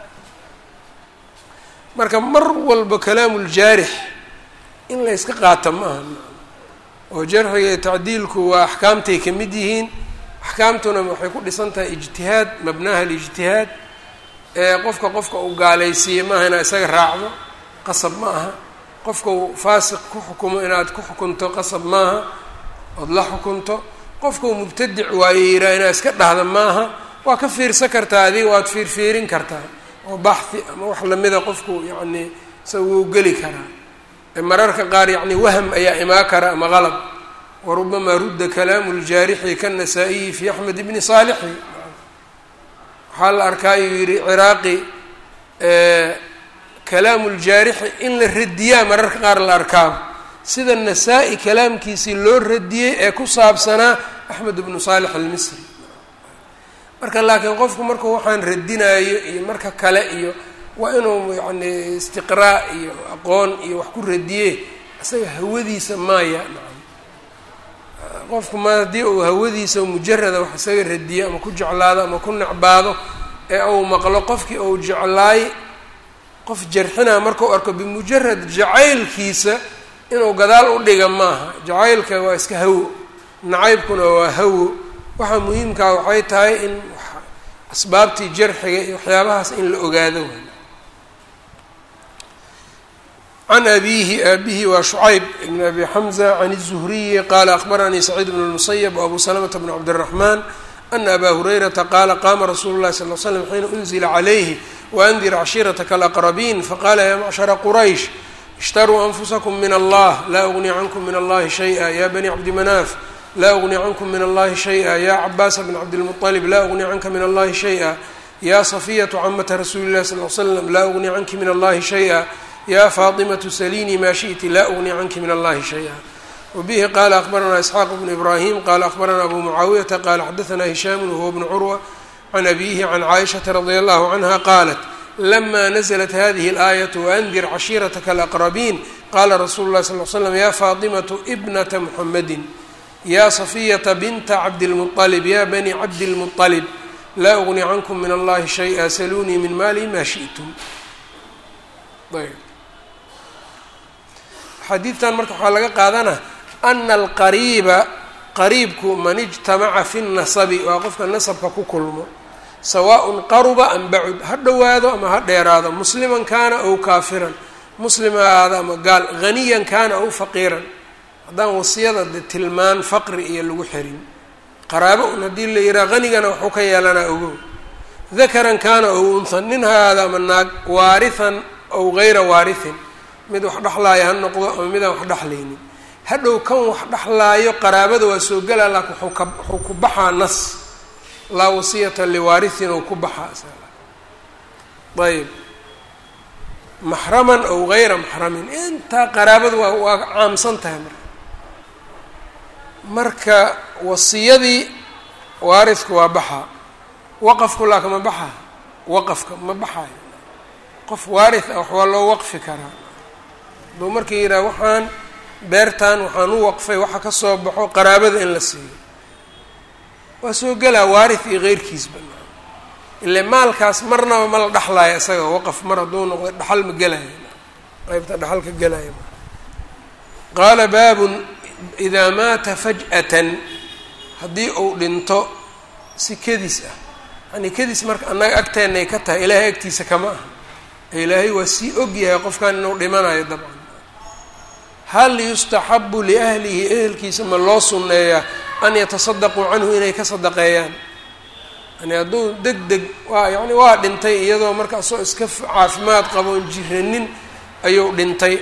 marka mar walba kalaamuuljaarix in la yska qaata ma aha oo jarxiga iyo tacdiilku waa axkaamtay ka mid yihiin axkaamtuna waxay ku dhisan tahay ijtihaad mabnaha alijtihaad ee qofka qofka uu gaalaysiiye maaha inaad isaga raacdo qasab ma aha qofka uu faasiq ku xukumo inaad ku xukunto qasab maaha ood la xukunto qofka uu mubtadic waayo yiraa inaad iska dhahda maaha waa ka fiirsan kartaa adiga waad fiirfiirin kartaa oo baxhi ama wax lamida qofku yacni isaga wuu geli karaa mararka qaar yacni wahm ayaa imaa kara ama qalab warubamaa rudda kalaamu ljaarixi kannasaa-iyi fi axmed bni saalixi waxaa la arkaa yuu yihi ciraaqi kalaamu ljaarixi in la radiyaa mararka qaar la arkaa sida nasaa-i kalaamkiisii loo radiyey ee ku saabsanaa axmed bnu saalix almisri marka laakiin qofku markuu waxaan radinaayo iyo marka kale iyo waa inuu yacni istiqraa iyo aqoon iyo wax ku radiye isaga hawadiisa maaya qofku ma haddii uu hawadiisa mujarada wax isaga radiyo ama ku jeclaado ama ku necbaado ee uu maqlo qofkii uu jeclaay qof jarxinaa markau arko bimujarad jacaylkiisa inuu gadaal u dhiga maaha jacaylka waa iska hawo nacaybkuna waa hawo waxaa muhiimkaa waxay tahay in asbaabtii jarxiga iyo waxyaabahaas in la ogaado can abihi aabihi waa shucayb ibn abi xamza can الzuhriyi qaala akbaranii saciid bn اlmusayb wabu salamata bn cabdالraxman ana aba hurayrata qaala qaama rasuulu اlahi sal l slam xiina unzila calayhi waandir cashiirataka alaqrabiin faqala ya macshara quraysh ishtaruu anfusakum min allah laa ugni cankum min allahi shayئa ya bani cabdi manaaf laa ugni cankum min allahi shayئa ya cabaasa bn cabdilmuطalib laa ugni canka min allahi shayئa ya safiyatu camata rasuuli اllahi sal l slam laa ugni canki min allahi shayئa ya faaطimaةu salini ma shiئti laa ugni canki min allahi shayئa wbihi qala akbaranaa isxaaq bnu ibrahim qala akbaranaa abu mucaawiyata qala xadaثna hishaam wahuwa bnu curwa can abihi can caaishaةa radi allahu canha qaalat lama naزlat hadihi اlaayaة waandir cashiirataka alaqrabiin qala rasulu اlahi sal l slam ya faaطimaةu bnata muxamadi ya safiyata binta cabdilmuطalib ya bani cabdilmuطalib laa ugni cankum min allahi shayئa salunii min mali ma shiئtum ayb xadiidtan marka waxaa laga qaadana ana alqariiba qariibku man ijtamaca fi nasabi waa qofka nasabka ku kulmo sawaaءun qaruba am bacud ha dhowaado ama ha dheeraado musliman kaana ow kaafiran muslim ha ahaado ama gaal haniyan kaana ow faqiiran haddaan wasiyada de tilmaan faqri iyo lagu xirin qaraabo un haddii la yihaha hanigana waxuu ka yeelanaa ogow dakaran kaana ow unhan nin ha ahaado ama naag waarihan ow gayra waarihin mid wax dhexlaaya ha noqdo ama midaan wax dhexlaynin hadhow kan wax dhexlaayo qaraabada waa soo gelaa laakin wuu ka wuxuu ku baxaa nas laa wasiyata liwaarihin ou ku baxaa ayb maxraman ow gayra maxramin intaa qaraabadu waa waa caamsan tahay marka marka wasiyadii waaridka waa baxaa waqafku laaka ma baxaa waqafka ma baxaayo qof waarid ah wax waa loo waqfi karaa aduu markii yidhaha waxaan beertan waxaan u waqfay waxa ka soo baxo qaraabada in la siiyo waa soo gelaa waarith iyo keyrkiisba ile maalkaas marnaba ma la dhexlaayo isaga waqaf mar hadduu noqdo dhaxal ma gelaayo qaybta dhaxal ka gelaayo qaala baabun idaa maata faj'atan haddii uu dhinto si kedis ah yani kedis marka annaga agteenay ka tahay ilaahay agtiisa kama aha ilaahay waa sii og yahay qofkan inuu dhimanayo dabcan hal yustaxabu liahlihi ehelkiisa ma loo sunneeyaa an yatasadaquu canhu inay ka sadaqeeyaan yani hadduu deg deg waa yani waa dhintay iyadoo marka asoo iska caafimaad qaboon jiranin ayuu dhintay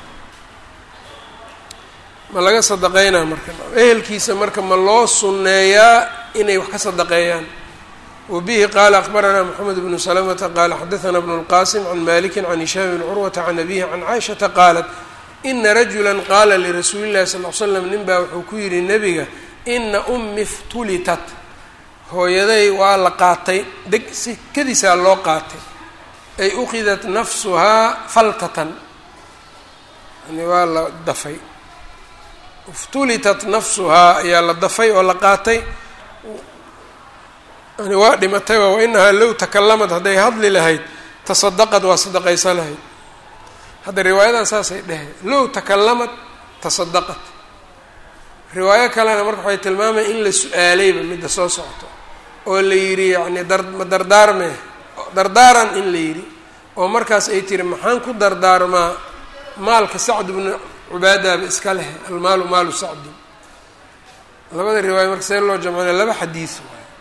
ma laga sadaqeynaa marka ehelkiisa marka ma loo sunneeyaa inay wax ka sadaqeeyaan wabihi qaala akbaranaa moxamed bnu salamata qaala xadaanaa bnu lqasim can maliki can hishaam bn curwata can abihi can caaishata qaalat ina rajula qaala lirasuuli llahi sal l slam nin baa wuxuu ku yidhi nebiga ina ummi ftulitat hooyaday waa la qaatay deg si kadisaa loo qaatay ay uqidat nafsuhaa faltatan yani waa la dafay iftulitat nafsuhaa ayaa la dafay oo la qaatay yani waa dhimatay wa inahaa low takalamad hadday hadli lahayd tasadaqad waa sadaqaysa lahayd hadda riwaayadan saasay dheheen low takalamad tasadaqad riwaayo kalena marka waxay tilmaamaya in la su-aalayba midda soo socto oo la yidhi yani dar ma dardaarme dardaaran in la yidhi oo markaas ay tiri maxaan ku dardaarmaa maalka sacd bnu cubaadaaba iska leh almaalu maalu sacdin labada riwaaya marka see loo jamcinaya laba xadiis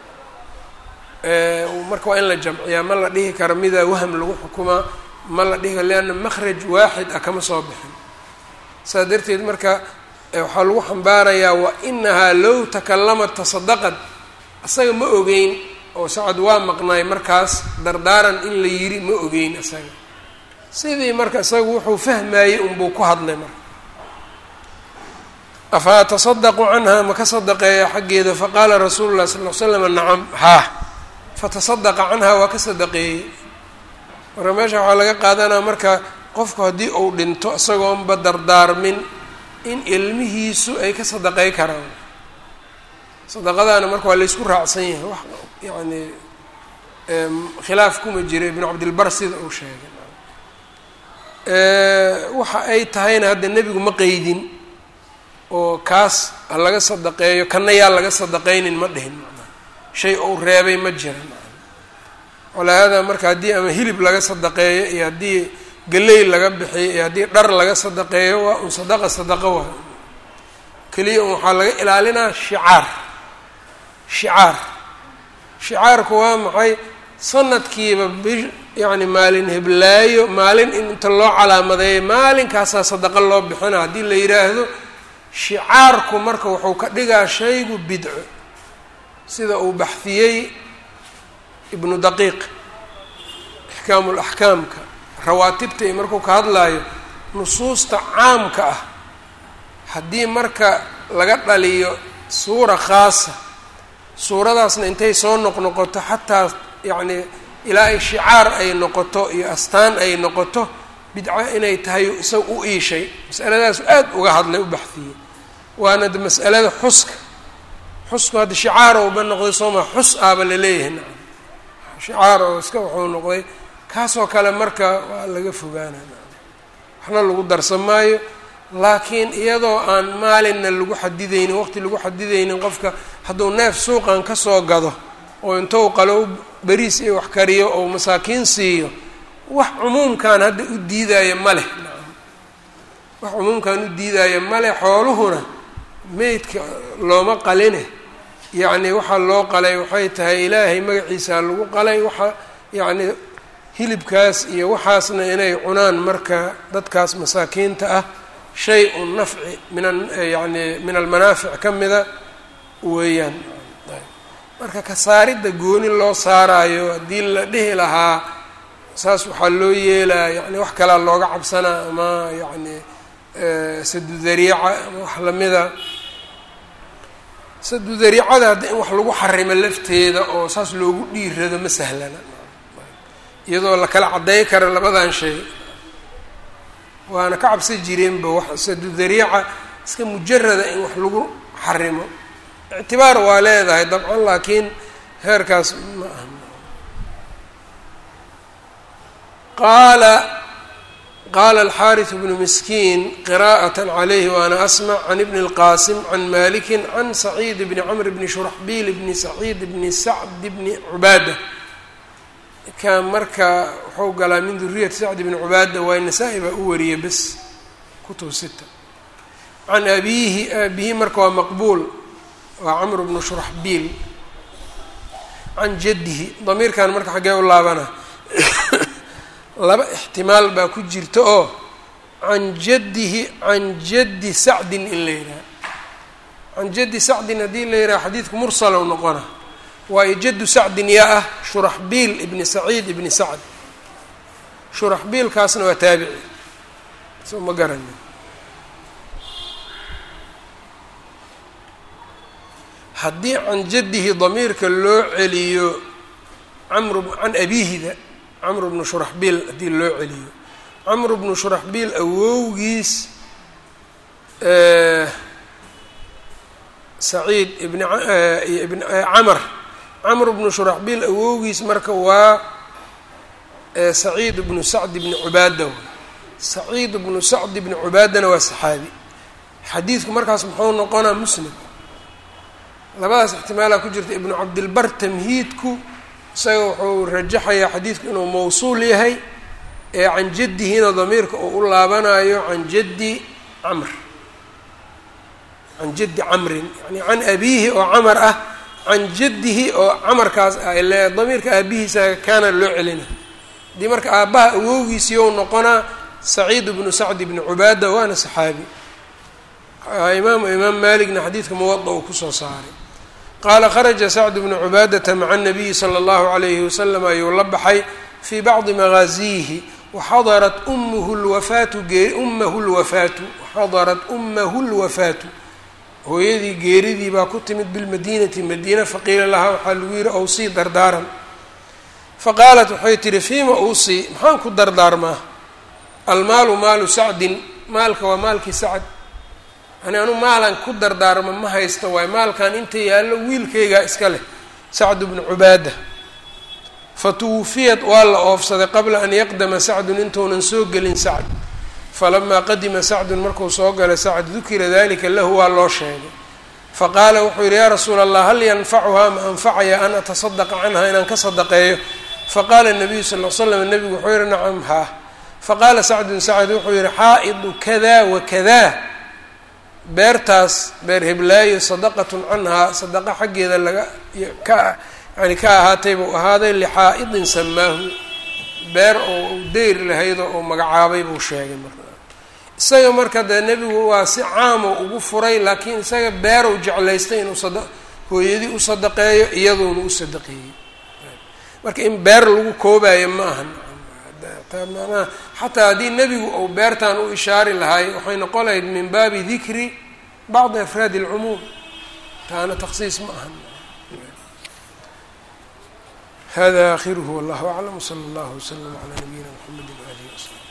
waay marka waa in la jamciyaa ma la dhihi karo midaa waham lagu xukumaa ma la dhihi karo lianna makhraj waaxid ah kama soo bixin saas darteed marka waxaa lagu xambaarayaa wa inahaa low takalamat tasadaqad asaga ma ogeyn oo sacad waa maqnaay markaas dardaaran in la yiri ma ogeyn isaga sidii marka isaga wuxuu fahmayey unbuu ku hadlay marka afa atasadaqu canha ma ka sadaqeeya xaggeeda faqaala rasuulu llahi sal l slam nacam haa fatasadaqa canha waa ka sadaqeeyey marka meesha waxaa laga qaadanaa marka qofku haddii uu dhinto isagoonba dardaarmin in ilmihiisu ay ka sadaqey karaan sadaqadaana marka waa laysku raacsan yahay wax yani khilaaf kuma jira ibnu cabdilbar sida uu sheegay waxa ay tahayna hadda nebigu ma qeydin oo kaas ha laga sadaqeeyo kana yaa laga sadaqeynin ma dhihin shay uu reebay ma jiran calaa haadaa marka haddii ama hilib laga sadaqeeyo iyo haddii galey laga bixiyo iyo haddii dhar laga sadaqeeyo waa un sadaqa sadaqa waa keliya un waxaa laga ilaalinaa shicaar shicaar shicaarku waa maxay sanadkiiba bi yacni maalin heblaayo maalin in inta loo calaamadeeyo maalinkaasaa sadaqa loo bixina haddii la yidhaahdo shicaarku marka wuxuu ka dhigaa shaygu bidco sida uu baxfiyey ibnu daqiiq ixkaamu laxkaamka rawaatibta iyo markuu ka hadlaayo nusuusta caamka ah haddii marka laga dhaliyo suura khaasa suuradaasna intay soo noqnoqoto xataa yacni ilaa ay shicaar ay noqoto iyo astaan ay noqoto bidco inay tahay isaga u iishay masaladaas aad uga hadlay u baxfiyey waana de mas'alada xuska xusku hadda shicaar ouba noqday sooma xus aaba laleeyahay nacam shicaar oo iska wuxuu noqday kaasoo kale marka waa laga fogaana waxna lagu darsan maayo laakiin iyadoo aan maalinna lagu xadidaynin waqti lagu xadidaynin qofka hadduu neef suuqan kasoo gado oo intou qalow beriis iyo wax kariyo oo masaakiin siiyo wax cumuumkan hadda u diidaayo ma leh wax cumuumkan u diidaayo ma leh xooluhuna meydka looma qaline yacni waxaa loo qalay waxay tahay ilaahay magaciisaa lagu qalay waxa yacni hilibkaas iyo waxaasna inay cunaan marka dadkaas masaakiinta ah shay un nafci min yani min almanaafic ka mida weeyaan marka kasaaridda gooni loo saaraayo haddii la dhihi lahaa saas waxaa loo yeelaa yani wax kalaa looga cabsanaa ama yani sadu dariica ama wax lamida sadu dariicada hadda in wax lagu xarimo lafteeda oo saas loogu dhiirado ma sahlana iyadoo la kala cadday karo labadan shay waana ka cabsan jireenba wax sadu dariica iska mujarada in wax lagu xarimo ictibaar waa leedahay dabcan laakiin heerkaas ma aha qaala qaala alxaariث bnu miskiin qira'aة عalayhi waana asmع can ibn اlqasim can maliki can saciid bni cmr bni shuraxbiil bni saciid bni sacd bni cubaada kan marka wuxuu galaa min duriyati sacd bni cubaada waa nasaa-i baa u wariyay bes kutub sita can abiihi aabihi marka waa maqbuul waa camr bnu shuraxbiil can jaddihi damiirkan marka xaggee u laabana laba ixtimaal baa ku jirta oo can jaddihi can jaddi sacdin in la yidhaha can jaddi sacdin haddii la yidhaha xadiidku mursalow noqona waayo jaddu sacdin yaa ah shuraxbiil ibni saciid ibni sacd shuraxbiilkaasna waa taabici soo ma garanin haddii can jaddihi damiirka loo celiyo camr can abiihida camr bnu shuraxbiil haddii loo celiyo camr bnu shuraxbiil awowgiis saciid ibn ibn camr camr bnu shuraxbiil awowgiis marka waa saciid bnu sacd bni cubaada saciid bnu sacd bni cubaadana waa saxaabi xadiidku markaas muxuu noqonaa muslim labadaas ixtimaalaa ku jirta ibnu cabdilbar tamhiidku isaga wuxuu rajaxayaa xadiidku inuu mawsuul yahay ee can jaddihina damiirka uu u laabanayo can jaddi camr can jaddi camrin yani can abiihi oo camar ah can jaddihi oo camarkaas ah ile damiirka aabihiisa kaana loo celina haddii marka aabbaha awowgiisiiou noqonaa saciid bnu sacd bni cubaada waana saxaabi imaam imaam maaligna xadiidka muwada uu kusoo saaray qaala kharaja sacd bnu cubaadata maca الnabiyi salى اllahu عalayhi wasalam ayuu la baxay fii bacdi magaaziihi waxadarat umhu lwafaatu ummahu lwafaatu waxadarat ummahu lwafaatu hooyadii geeridii baa ku timid bilmadiinati madiina faqiila lahaa waxaa lagu yihi awsii dardaaran faqaalat waxay tihi fiima uusii maxaan ku dardaarmaa almaalu maalu sacdin maalka waa maalkii sacd yani anu maalan ku dardaarma ma haysto waayo maalkan inta yaallo wiilkaygaa iska leh sacd bnu cubaada fatuwufiyat waa la oofsaday qabla an yaqdama sacdun intuunan soo gelin sacd falamaa qadima sacdun markuu soo galay sacd dukira dalika lahu waa loo sheegay faqaala wuxuu yidhi yaa rasuula allah hal yanfacuhaa ma anfacaya an atasadaqa canha inaan ka sadaqeeyo faqaala nabiyu sal l slam nabigu wuxuu yihi nacam haa faqaala sacdun sacd wuxuu yihi xaa'idu kada wakada beertaas beer heblaayo sadaqatun canhaa sadaqa xaggeeda laga ka yani ka ahaatay buu ahaaday lixaa'idin samaahu beer oo deyr lahaydoo oo magacaabay buu sheegay marka isaga marka dee nebigu waa si caamo ugu furay laakiin isaga beerow jeclaystay inuu sada hooyadii u sadaqeeyo iyaduuna u sadaqeeyey marka in beer lagu koobayo ma ahan manaa xataa haddii nebigu uu beertan u ishaari lahaay waxay noqon lahayd min baabi dikri bacdi afraadi اlcumuum taana taksiis ma ahan hada akhiruhu wallahu aclam wsala allahu waslama calaa nabiyina mxamedi waalihi wasaxbi